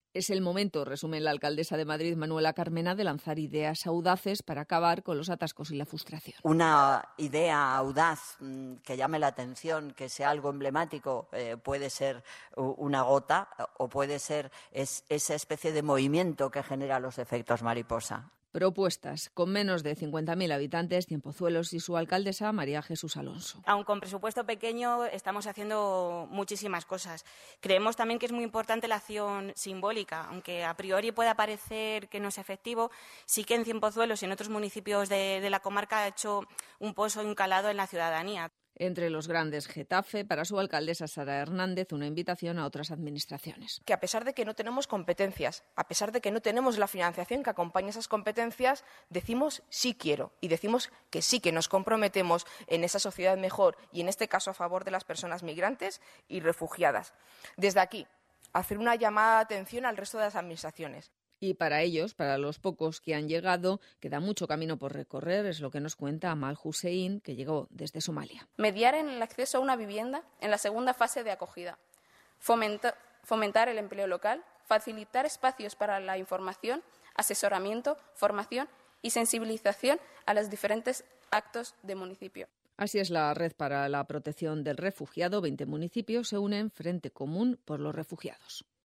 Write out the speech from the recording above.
Es el momento, resume la alcaldesa de Madrid, Manuela Carmena, de lanzar ideas audaces para acabar con los atascos y la frustración. Una idea audaz que llame la atención, que sea algo emblemático, puede ser una gota o puede ser esa especie de movimiento que genera los efectos mariposa. Propuestas. Con menos de 50.000 habitantes, Cienpozuelos y su alcaldesa, María Jesús Alonso. Aun con presupuesto pequeño, estamos haciendo muchísimas cosas. Creemos también que es muy importante la acción simbólica. Aunque a priori pueda parecer que no es efectivo, sí que en Cienpozuelos y en otros municipios de la comarca ha hecho un pozo y un calado en la ciudadanía. Entre los grandes, Getafe, para su alcaldesa Sara Hernández, una invitación a otras administraciones. Que a pesar de que no tenemos competencias, a pesar de que no tenemos la financiación que acompañe esas competencias, decimos sí quiero y decimos que sí que nos comprometemos en esa sociedad mejor y en este caso a favor de las personas migrantes y refugiadas. Desde aquí, hacer una llamada de atención al resto de las administraciones. Y para ellos, para los pocos que han llegado, queda mucho camino por recorrer, es lo que nos cuenta Amal Hussein, que llegó desde Somalia. Mediar en el acceso a una vivienda en la segunda fase de acogida, fomentar el empleo local, facilitar espacios para la información, asesoramiento, formación y sensibilización a los diferentes actos de municipio. Así es la Red para la Protección del Refugiado. 20 municipios se unen Frente Común por los Refugiados.